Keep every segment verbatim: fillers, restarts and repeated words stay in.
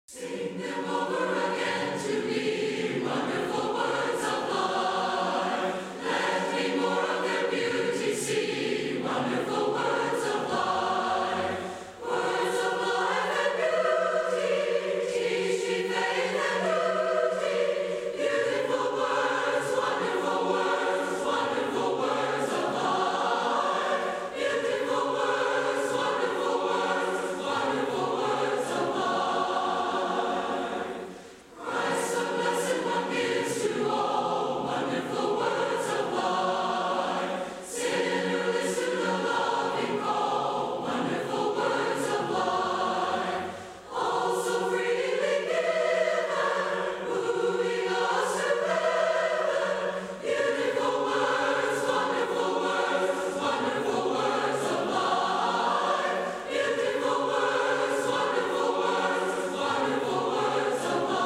Sing them over again to me, wonderful words of life. Let me more of their beauty see, wonderful words of life. Words of life and beauty, teach me faith and duty. Beautiful words, wonderful words, wonderful words of life. Beautiful words, wonderful words, wonderful words of life. Christ the blessed one gives to all wonderful words of life. Sinner, listen to the loving call, wonderful words of life. All so freely given, moving us to heaven. Beautiful words, wonderful words, wonderful words of life. Beautiful words, wonderful words, wonderful words of life.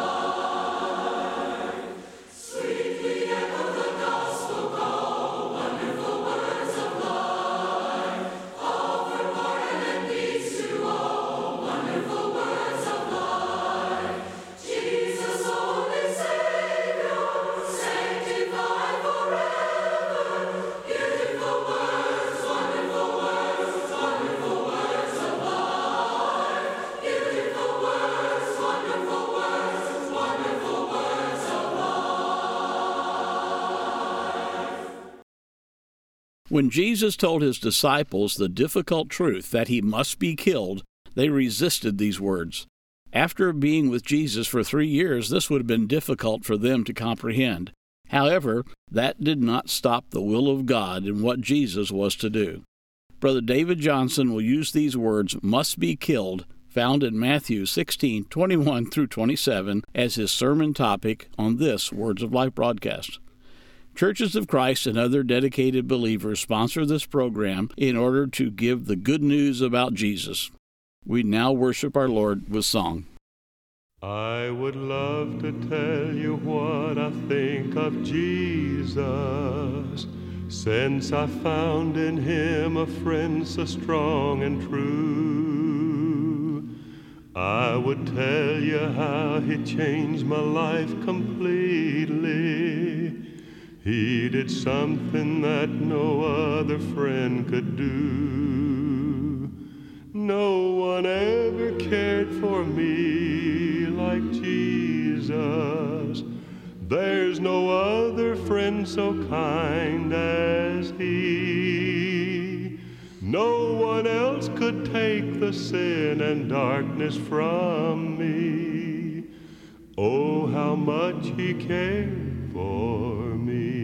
Sweetly echo the gospel call, wonderful words of life. Offer pardon and peace to all, wonderful words of life. Jesus, only Savior, sanctified forever. Beautiful words, wonderful words, wonderful words of life. Beautiful words, wonderful words, wonderful words of life. When Jesus told his disciples the difficult truth that he must be killed, they resisted these words. After being with Jesus for three years, this would have been difficult for them to comprehend. However, that did not stop the will of God and what Jesus was to do. Brother David Johnson will use these words, must be killed, found in Matthew sixteen, twenty-one through twenty-seven, as his sermon topic on this Words of Life broadcast. Churches of Christ and other dedicated believers sponsor this program in order to give the good news about Jesus. We now worship our Lord with song. I would love to tell you what I think of Jesus, since I found in him a friend so strong and true. I would tell you how he changed my life completely. He did something that no other friend could do. No one ever cared for me like Jesus. There's no other friend so kind as he. No one else could take the sin and darkness from me. Oh, how much he cared for me.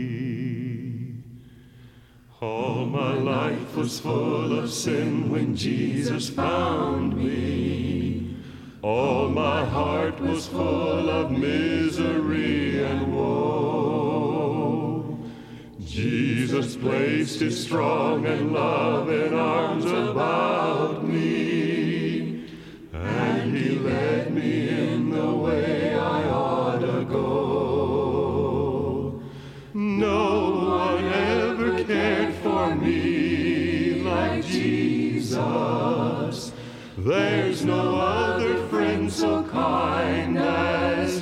All my life was full of sin when Jesus found me. All my heart was full of misery and woe. Jesus placed his strong and loving arms about me, and he led me in the way I ought to go. No one ever cared for me like Jesus. There's no other friend so kind as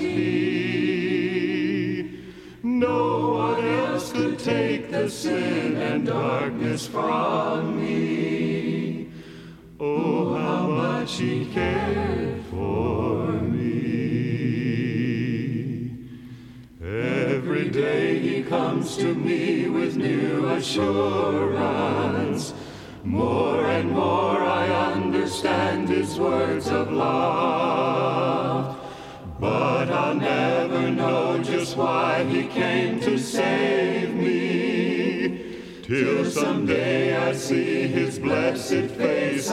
he. No one else could take the sin and darkness from me. Oh, how much he cared for me. Every day he comes to me with new assurance. More and more I understand his words of love. But I'll never know just why he came to save me, till someday I see his blessed face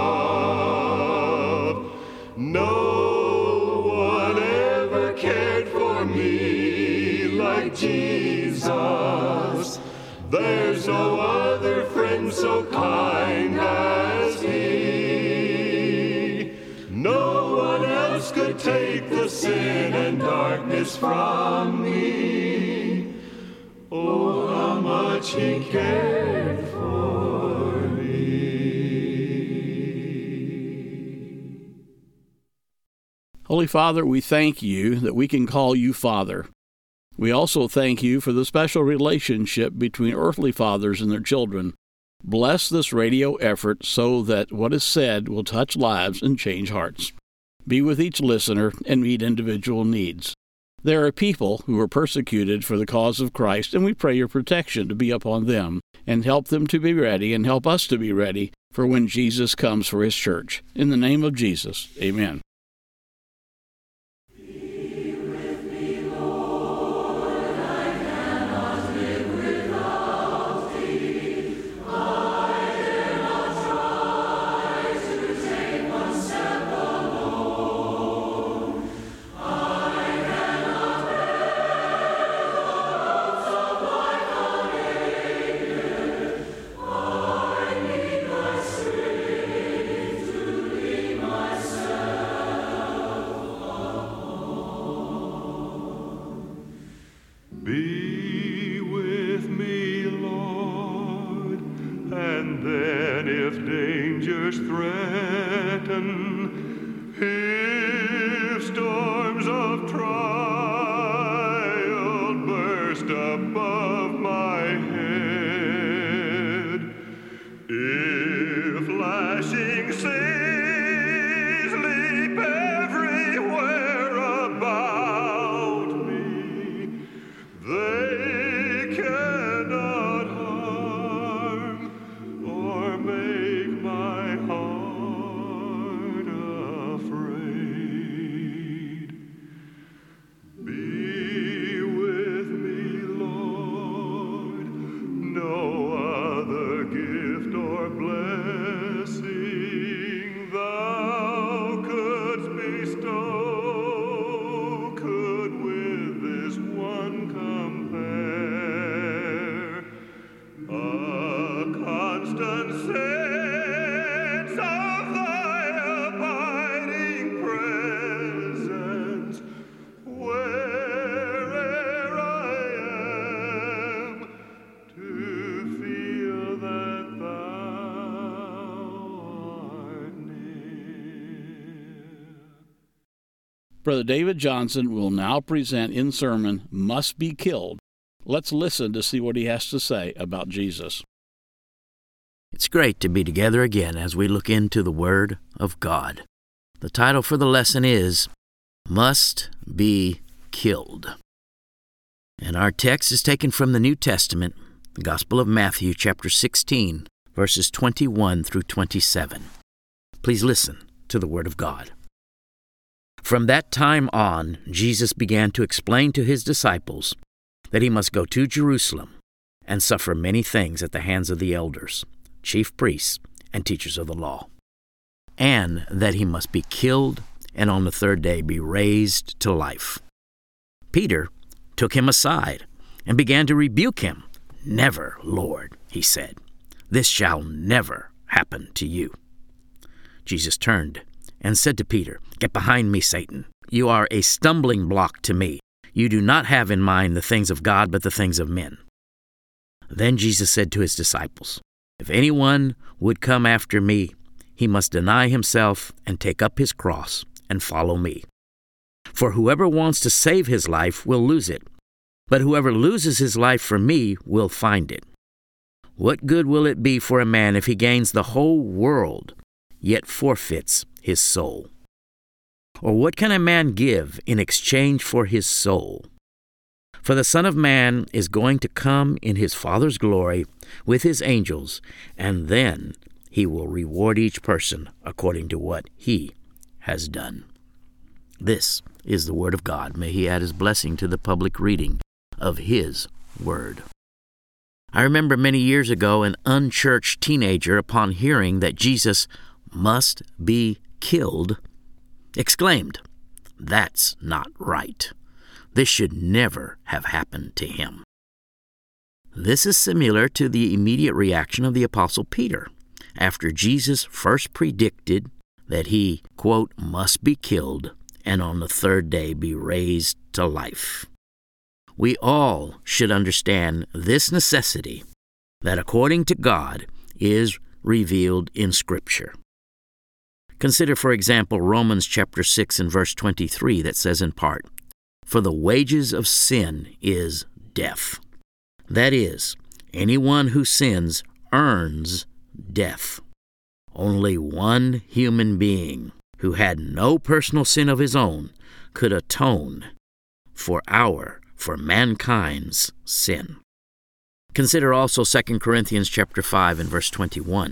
above. No one ever cared for me like Jesus. There's no other friend so kind as he. No one else could take the sin and darkness from me. Oh, how much he cared for me. Holy Father, we thank you that we can call you Father. We also thank you for the special relationship between earthly fathers and their children. Bless this radio effort so that what is said will touch lives and change hearts. Be with each listener and meet individual needs. There are people who are persecuted for the cause of Christ, and we pray your protection to be upon them, and help them to be ready, and help us to be ready for when Jesus comes for his church. In the name of Jesus, amen. Be with me, Lord, and then if dangers threaten, if storms of trial burst above my head, if flashing seas leap everywhere about me, they cannot harm or make my heart afraid. Be with me, Lord, no other gift or blessing thou couldst bestow could with this one compare. A constant sense of thy abiding presence where'er I am, to feel that thou art near. Brother David Johnson will now present in sermon, Must Be Killed. Let's listen to see what he has to say about Jesus. It's great to be together again as we look into the Word of God. The title for the lesson is, Must Be Killed. And our text is taken from the New Testament, the Gospel of Matthew, chapter sixteen, verses twenty-one through twenty-seven. Please listen to the Word of God. From that time on, Jesus began to explain to his disciples that he must go to Jerusalem and suffer many things at the hands of the elders, chief priests, and teachers of the law, and that he must be killed and on the third day be raised to life. Peter took him aside and began to rebuke him. "Never, Lord," he said, "this shall never happen to you." Jesus turned and said to Peter, "Get behind me, Satan. You are a stumbling block to me. You do not have in mind the things of God, but the things of men." Then Jesus said to his disciples, "If anyone would come after me, he must deny himself and take up his cross and follow me. For whoever wants to save his life will lose it, but whoever loses his life for me will find it. What good will it be for a man if he gains the whole world, yet forfeits his soul? Or what can a man give in exchange for his soul? For the Son of Man is going to come in his Father's glory with his angels, and then he will reward each person according to what he has done." This is the Word of God. May he add his blessing to the public reading of his Word. I remember many years ago an unchurched teenager, upon hearing that Jesus must be killed, exclaimed, "That's not right. This should never have happened to him." This is similar to the immediate reaction of the Apostle Peter after Jesus first predicted that he, quote, "must be killed and on the third day be raised to life." We all should understand this necessity that according to God is revealed in Scripture. Consider, for example, Romans chapter six and verse twenty-three that says in part, "For the wages of sin is death." That is, anyone who sins earns death. Only one human being who had no personal sin of his own could atone for our, for mankind's sin. Consider also Second Corinthians chapter five and verse twenty-one.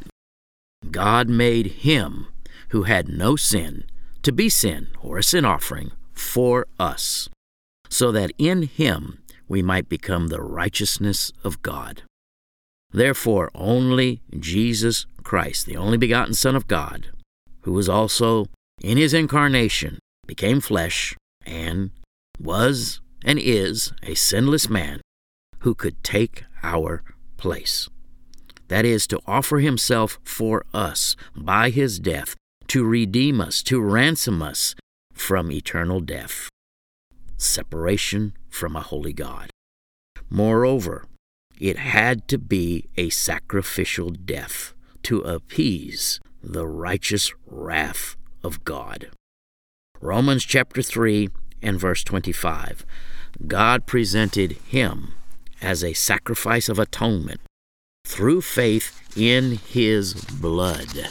God made him who had no sin to be sin, or a sin offering, for us, so that in him we might become the righteousness of God. Therefore, only Jesus Christ, the only begotten Son of God, who was also in his incarnation, became flesh, and was and is a sinless man, who could take our place. That is, to offer himself for us by his death, to redeem us, to ransom us from eternal death, separation from a holy God. Moreover, it had to be a sacrificial death to appease the righteous wrath of God. Romans chapter three and verse twenty-five. God presented him as a sacrifice of atonement through faith in his blood.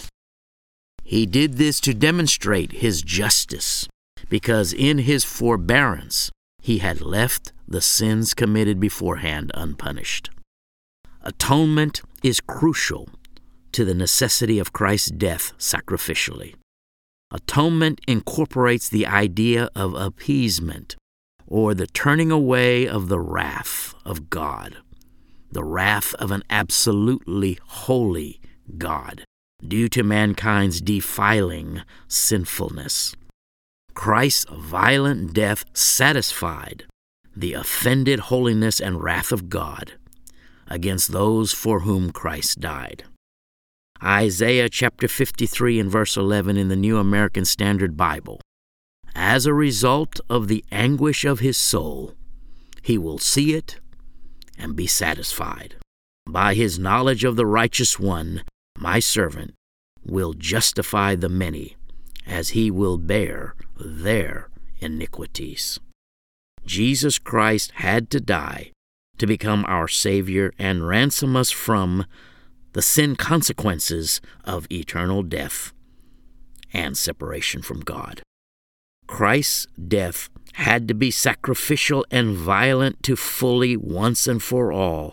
He did this to demonstrate his justice, because in his forbearance he had left the sins committed beforehand unpunished. Atonement is crucial to the necessity of Christ's death sacrificially. Atonement incorporates the idea of appeasement, or the turning away of the wrath of God, the wrath of an absolutely holy God, due to mankind's defiling sinfulness. Christ's violent death satisfied the offended holiness and wrath of God against those for whom Christ died. Isaiah chapter fifty-three and verse eleven in the New American Standard Bible. As a result of the anguish of his soul, he will see it and be satisfied. By his knowledge of the righteous one, my servant will justify the many, as he will bear their iniquities. Jesus Christ had to die to become our Savior and ransom us from the sin consequences of eternal death and separation from God. Christ's death had to be sacrificial and violent to fully, once and for all,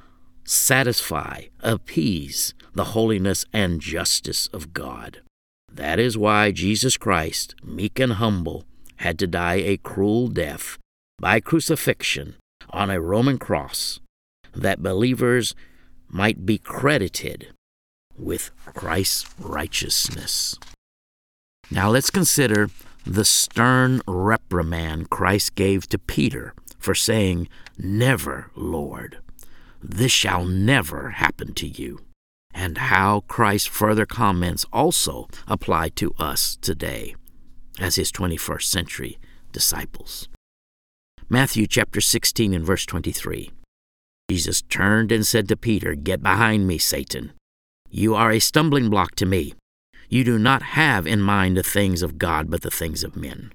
satisfy, appease the holiness and justice of God. That is why Jesus Christ, meek and humble, had to die a cruel death by crucifixion on a Roman cross, that believers might be credited with Christ's righteousness. Now let's consider the stern reprimand Christ gave to Peter for saying, "Never, Lord, this shall never happen to you," and how Christ's further comments also apply to us today as his twenty-first century disciples. Matthew chapter sixteen and verse twenty-three. Jesus turned and said to Peter, "Get behind me, Satan. You are a stumbling block to me. You do not have in mind the things of God, but the things of men."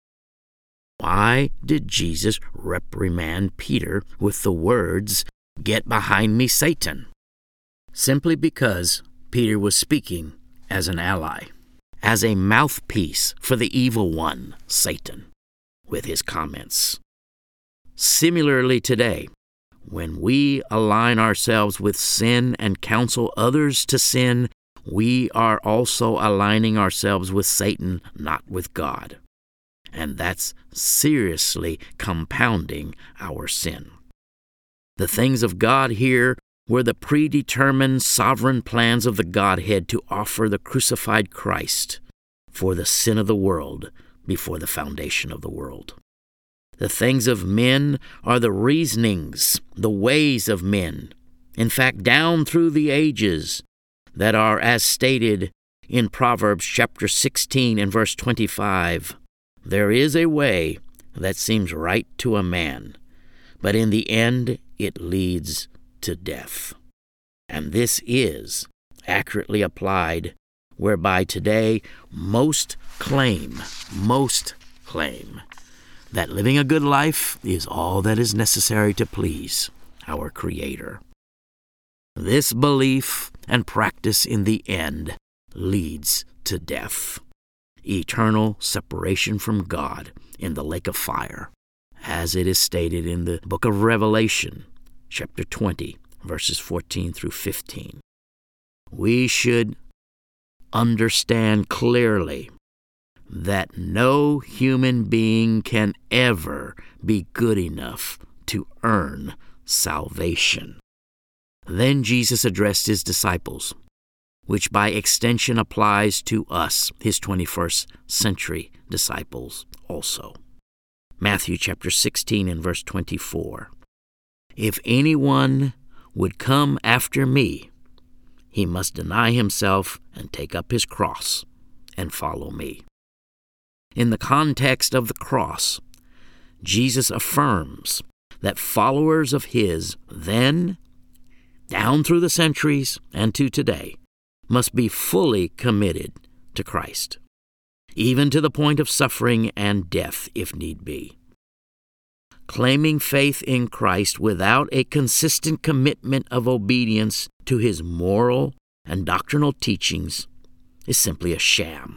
Why did Jesus reprimand Peter with the words, "Get behind me, Satan"? Simply because Peter was speaking as an ally, as a mouthpiece for the evil one, Satan, with his comments. Similarly today, when we align ourselves with sin and counsel others to sin, we are also aligning ourselves with Satan, not with God. And that's seriously compounding our sin. The things of God here were the predetermined sovereign plans of the Godhead to offer the crucified Christ for the sin of the world before the foundation of the world. The things of men are the reasonings, the ways of men, in fact, down through the ages, that are as stated in Proverbs chapter sixteen and verse twenty-five. There is a way that seems right to a man, but in the end it leads to death. And this is accurately applied whereby today most claim, most claim that living a good life is all that is necessary to please our Creator. This belief and practice in the end leads to death, eternal separation from God in the lake of fire, as it is stated in the book of Revelation, chapter twenty, verses fourteen through fifteen. We should understand clearly that no human being can ever be good enough to earn salvation. Then Jesus addressed his disciples, which by extension applies to us, his twenty-first century disciples also. Matthew chapter sixteen and verse twenty-four. If anyone would come after me, he must deny himself and take up his cross and follow me. In the context of the cross, Jesus affirms that followers of his then, down through the centuries and to today, must be fully committed to Christ, even to the point of suffering and death if need be. Claiming faith in Christ without a consistent commitment of obedience to his moral and doctrinal teachings is simply a sham,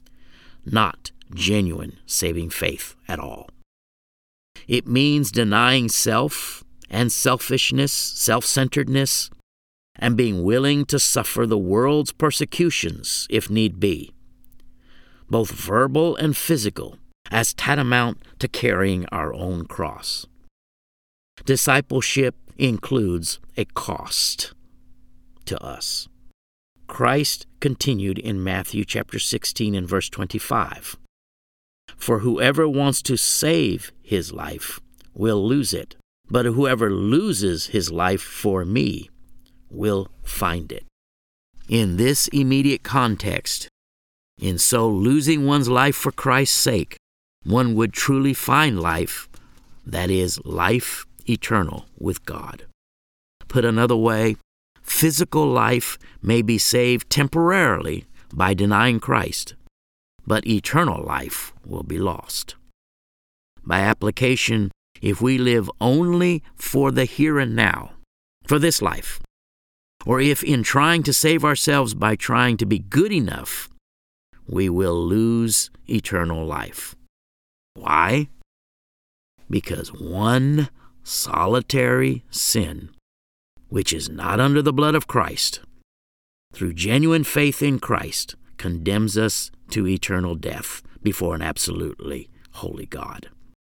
not genuine saving faith at all. It means denying self and selfishness, self-centeredness, and being willing to suffer the world's persecutions if need be, both verbal and physical, as tantamount to carrying our own cross. Discipleship includes a cost to us. Christ continued in Matthew chapter sixteen and verse twenty-five. For whoever wants to save his life will lose it, but whoever loses his life for me will find it. In this immediate context, in so losing one's life for Christ's sake, one would truly find life, that is, life eternal with God. Put another way, physical life may be saved temporarily by denying Christ, but eternal life will be lost. By application, if we live only for the here and now, for this life, or if in trying to save ourselves by trying to be good enough, we will lose eternal life. Why? Because one solitary sin, which is not under the blood of Christ, through genuine faith in Christ, condemns us to eternal death before an absolutely holy God.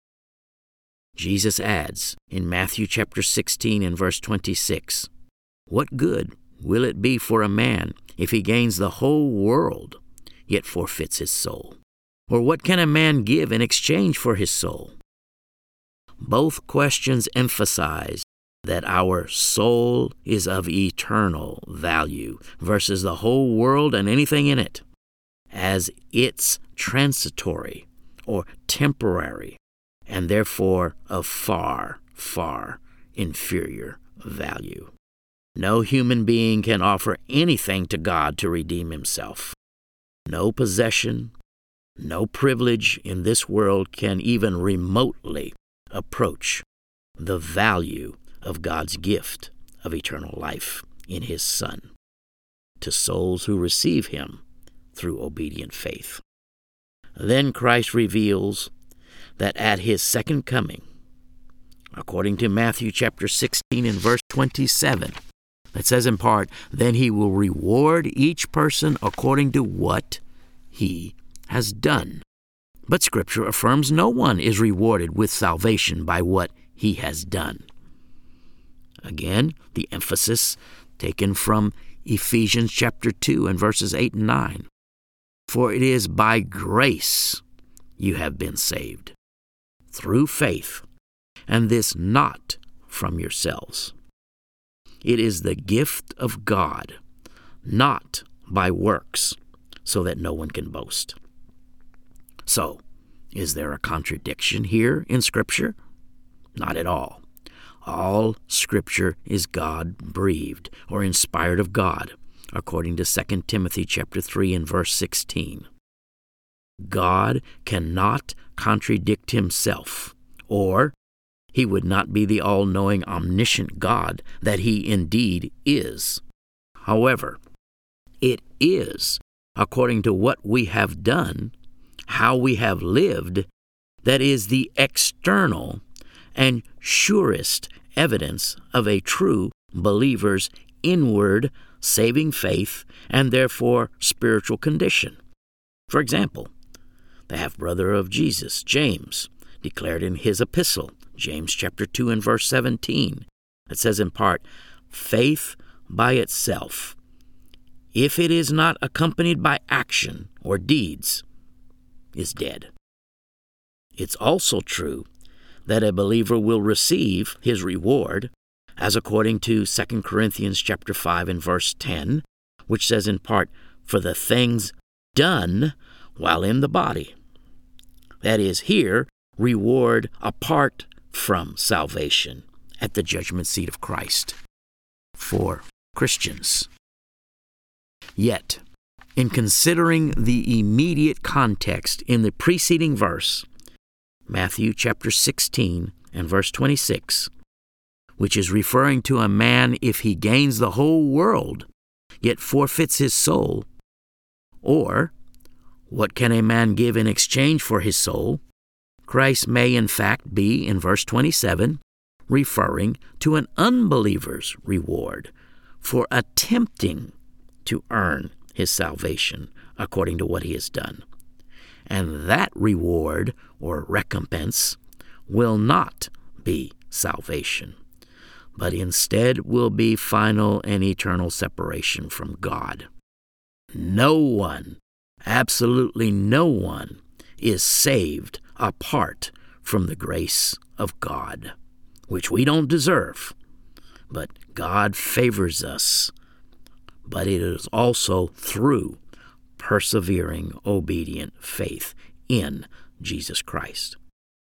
Jesus adds in Matthew chapter sixteen and verse twenty-six, "What good will it be for a man if he gains the whole world, yet forfeits his soul? Or what can a man give in exchange for his soul?" Both questions emphasize that our soul is of eternal value versus the whole world and anything in it, as it's transitory or temporary, and therefore of far, far inferior value. No human being can offer anything to God to redeem himself. No possession, no privilege in this world can even remotely approach the value of God's gift of eternal life in his Son to souls who receive him through obedient faith. Then Christ reveals that at his second coming, according to Matthew chapter sixteen and verse twenty-seven, it says in part, "Then he will reward each person according to what he has done." But Scripture affirms no one is rewarded with salvation by what he has done. Again, the emphasis taken from Ephesians chapter two and verses eight and nine. "For it is by grace you have been saved, through faith, and this not from yourselves. It is the gift of God, not by works, so that no one can boast." So, is there a contradiction here in Scripture? Not at all. All Scripture is God-breathed or inspired of God, according to Second Timothy chapter three and verse sixteen. God cannot contradict himself, or he would not be the all-knowing, omniscient God that he indeed is. However, it is according to what we have done, how we have lived, that is the external and surest evidence of a true believer's inward saving faith and therefore spiritual condition. For example, the half-brother of Jesus, James, declared in his epistle, James chapter two and verse seventeen, it says in part, "Faith by itself, if it is not accompanied by action or deeds, is dead." It's also true that a believer will receive his reward, as according to Second Corinthians chapter five and verse ten, which says in part, "For the things done while in the body." That is, here, reward apart from salvation at the judgment seat of Christ for Christians. Yet, in considering the immediate context in the preceding verse, Matthew chapter sixteen and verse twenty-six, which is referring to a man if he gains the whole world, yet forfeits his soul, or what can a man give in exchange for his soul? Christ may in fact be, in verse twenty-seven, referring to an unbeliever's reward for attempting to earn his salvation according to what he has done. And that reward or recompense will not be salvation, but instead will be final and eternal separation from God. No one, absolutely no one, is saved apart from the grace of God, which we don't deserve, but God favors us. But it is also through persevering, obedient faith in Jesus Christ.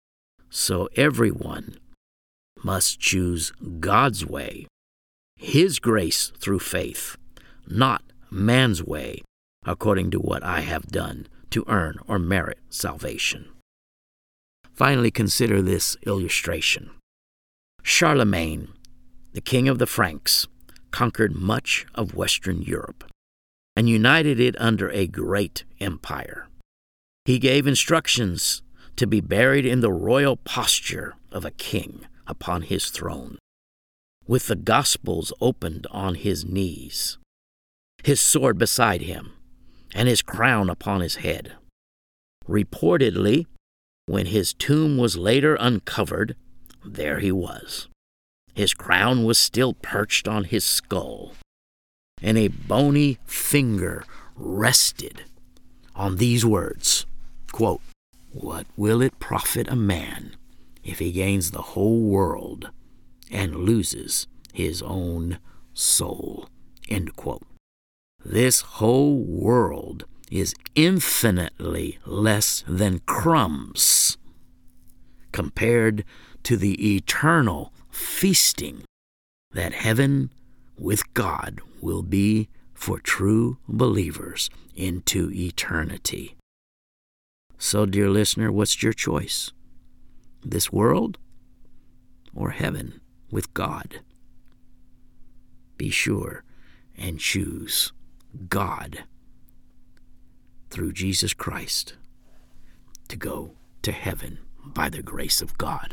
So everyone must choose God's way, His grace through faith, not man's way, according to what I have done to earn or merit salvation. Finally, consider this illustration. Charlemagne, the king of the Franks, conquered much of Western Europe and united it under a great empire. He gave instructions to be buried in the royal posture of a king upon his throne, with the Gospels opened on his knees, his sword beside him, and his crown upon his head. Reportedly, when his tomb was later uncovered, there he was. His crown was still perched on his skull, and a bony finger rested on these words, quote, "What will it profit a man if he gains the whole world and loses his own soul?" End quote. This whole world is infinitely less than crumbs compared to the eternal feasting that heaven with God will be for true believers into eternity. So, dear listener, what's your choice? This world or heaven with God? Be sure and choose God through Jesus Christ to go to heaven by the grace of God.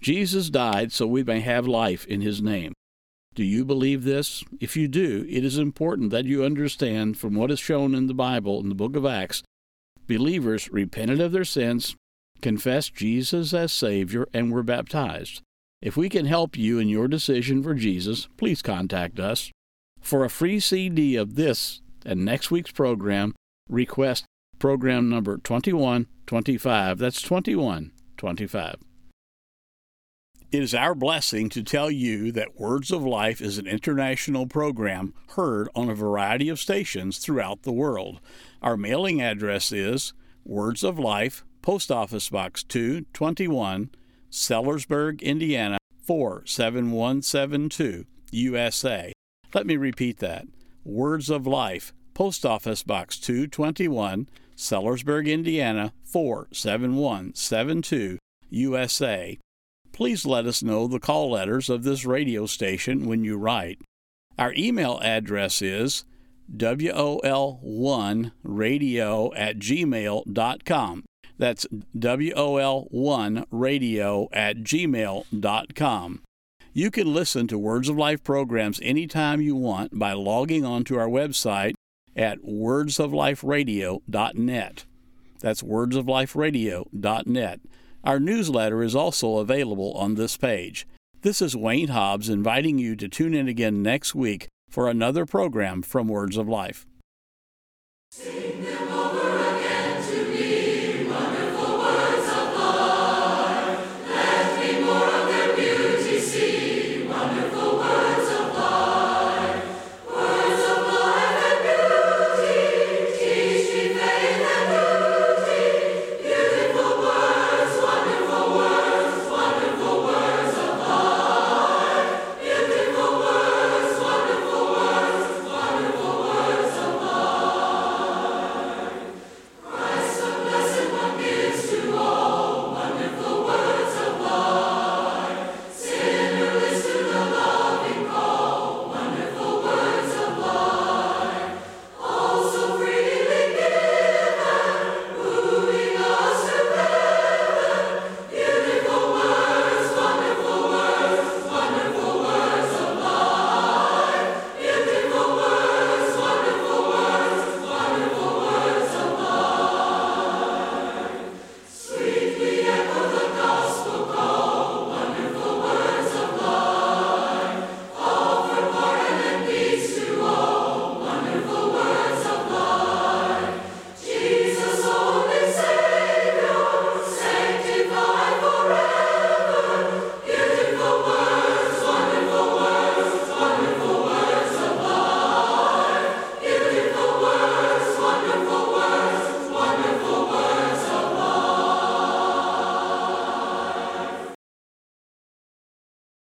Jesus died so we may have life in his name. Do you believe this? If you do, it is important that you understand from what is shown in the Bible in the book of Acts, believers repented of their sins, confessed Jesus as Savior, and were baptized. If we can help you in your decision for Jesus, please contact us. For a free C D of this and next week's program, request program number twenty-one twenty-five. That's twenty-one twenty-five. It is our blessing to tell you that Words of Life is an international program heard on a variety of stations throughout the world. Our mailing address is Words of Life, Post Office Box two twenty-one, Sellersburg, Indiana four seven one seven two, U S A. Let me repeat that. Words of Life, Post Office Box two twenty-one, Sellersburg, Indiana four seven one seven two, U S A. Please let us know the call letters of this radio station when you write. Our email address is W O L one radio at gmail dot com. That's W O L one radio at gmail dot com. You can listen to Words of Life programs anytime you want by logging on to our website at words of life radio dot net. That's words of life radio dot net. Our newsletter is also available on this page. This is Wayne Hobbs inviting you to tune in again next week for another program from Words of Life. Sing